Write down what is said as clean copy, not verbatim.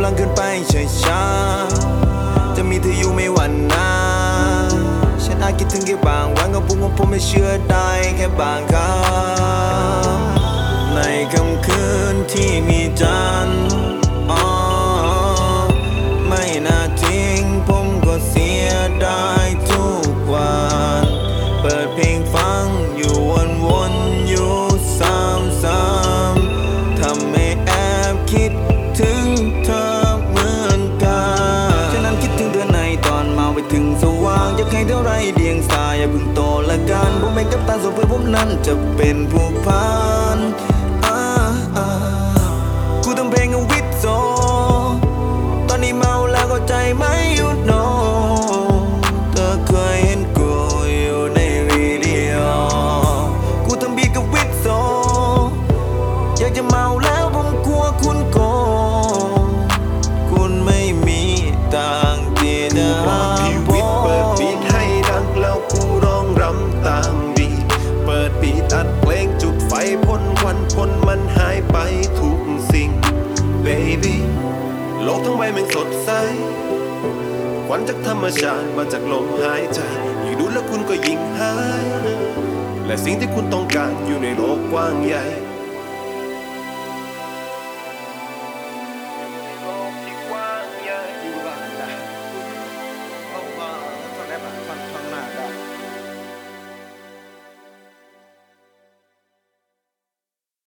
ำลังขึ้นไปช้าๆจะมีเธออยู่ไม่หวั่นนะฉันอาจคิดถึงแค่บางวันก็พูดว่าผมไม่เชื่อได้แค่บางครั้งในค่ำคืนที่มีจันทร์ไม่น่าทิ้งผมก็เสียดายทุกวันเปิดเพลงฟังอยู่วนๆอยู่ซ้ำๆทำให้แอบคิดถึงเธอเหมือนกันฉะนั้นคิดถึงเดือนในตอนมาไปถึงสว่างอยากให้เท่าไรเดียงสายอย่าเพิ่งโตละกันผมไม่กับตาส่วนเพื่อผมนั้นจะเป็นผู้พันกูทำเพลงกับวิทโซตอนนี้เมาแล้วก็ใจไม่หยุดโนเธอเคยเห็นกูอยู่ในวิดีโอกูทำบีทกับวิทโซอยากจะเมาแล้วผมกลัวคุณโกงคุณไม่มีตังค์ที่จะพี่วิทย์เปิดบีทให้ดังแล้วกูร้องรำตามบีทเปิดบีทอัดเพลงจุดไฟพ่นควันพ่นมันหายไปทุกสิ่ง Baby โลกทั้งใบแม่งสดใสควันจากธรรมชาติมาจากลมหายใจยิ่งดูแล้วคุณก็ยิ่งหายและสิ่งที่คุณต้องการอยู่ในโลกกว้างใหญ่